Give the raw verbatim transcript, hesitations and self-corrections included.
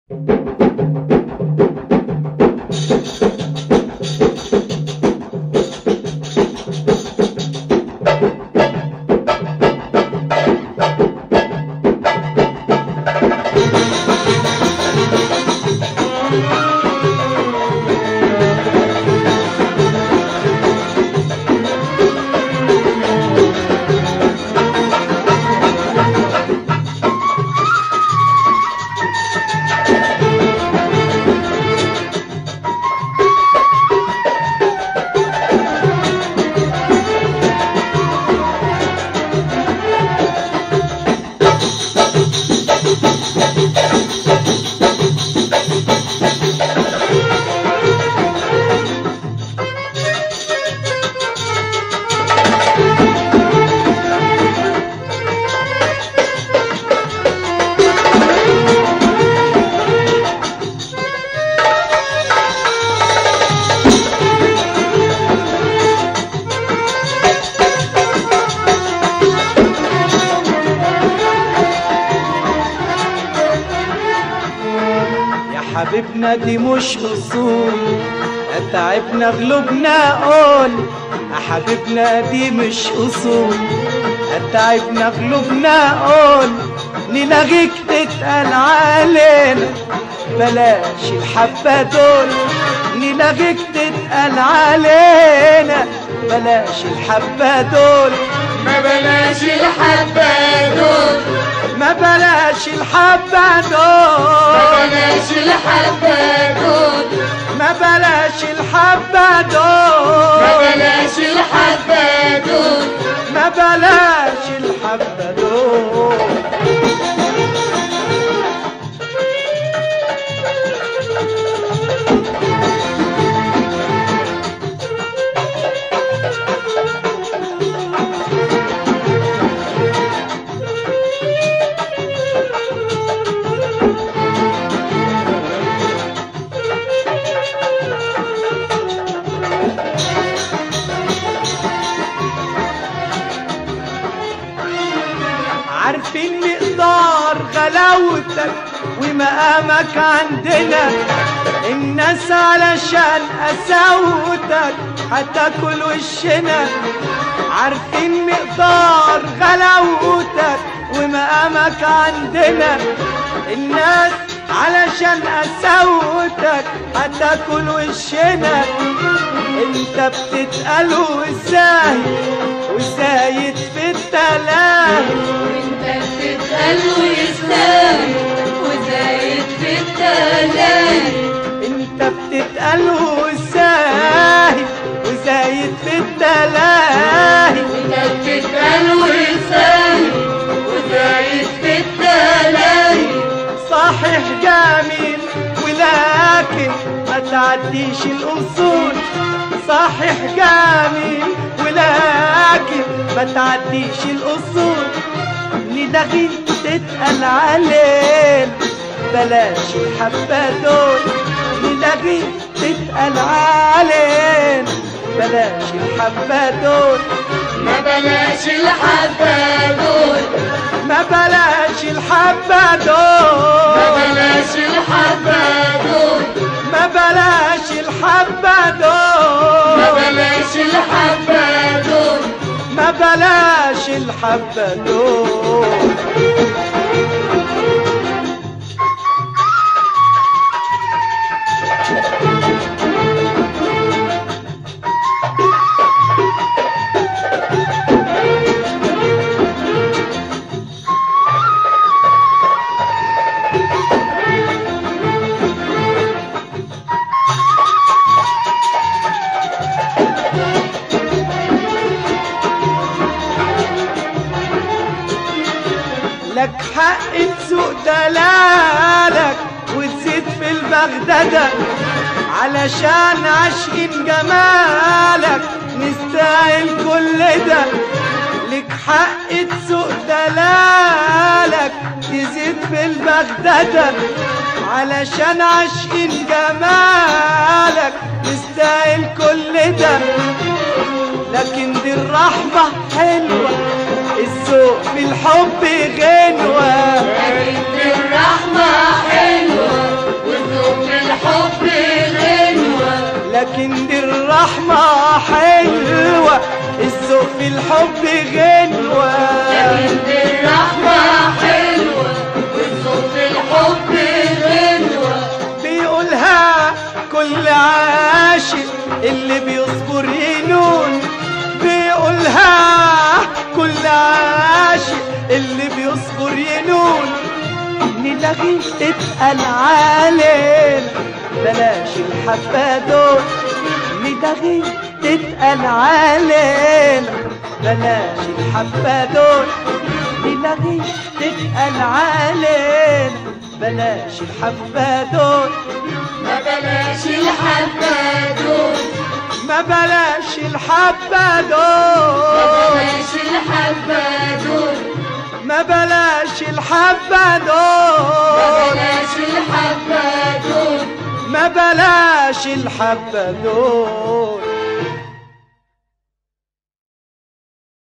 حبيبنا دي مش اصول، اتعبنا غلوبنا قول. حبيبنا دي مش اصول، اتعبنا غلوبنا قول. نلاقيك تتقل علينا بلاش الحبة دول، نلاقيك تتقل علينا بلاش الحبة دول. ما بلاش الحبة دول، ما بلاش الحبة دول، ما بلاش الحبة دول، ما بلاش الحبة دول، ما بلاش الحبة دول، ما بلاش الحبة دول. عارفين مقدار غلاوتك ومقامك عندنا، الناس علشان قساوتك هتاكل وشنا. عارفين مقدار غلاوتك ومقامك عندنا، الناس علشان قساوتك هتاكل وشنا. انت بتتقلوا ازاي وزايد في التلاهي، انت بتتقلوا ازاي وزايد في التلاهي، انت بتتقلوا ازاي وزايد في التلاهي، انت بتتقلوا ازاي وزايد في التلاهي. صحيح جميل ولكن ما تعديش الأصول، صحيح جميل ولكن ما تعديش الأصول. نلاقيك تتقل علينا بلاش الحبة دول، نلاقيك تتقل علينا بلاش الحبة دول. ما بلاش الحبة دول، ما بلاش الحبة دول، ما بلاش الحبة دول، ما بلاش الحبة دول، ما بلاش الحبة دول، ما بلاش الحبة دول. لك حق تسوق دلالك وتزيد في البغدادة، علشان عشقين جمالك نستاهل كل ده. لك حق تسوق دلالك تزيد في البغدادة، علشان عشقين جمالك نستاهل كل ده. لكن دي الرحمة حلوة، الذوق في الحب غنوة، لكن دي الرحمة حلوة، بالحب غنوة لكن بالرحمة حلوة والصوت الحب غنوة بيقولها كل عاشق اللي بيصبر ينون بيقولها كل عاشق اللي بيصبر ينون نلاقي تتقل علينا بلاش الحبة دول نلاقي تتقل علينا بلاش الحبة دول نلاقي تتقل علينا بلاش الحبة دول ما بلاش الحبة دول ما بلاش الحبة دول ما بلاش الحبة دول ما بلاش الحبة دول ما بلاش الحبة دول ما بلاش الحبة دول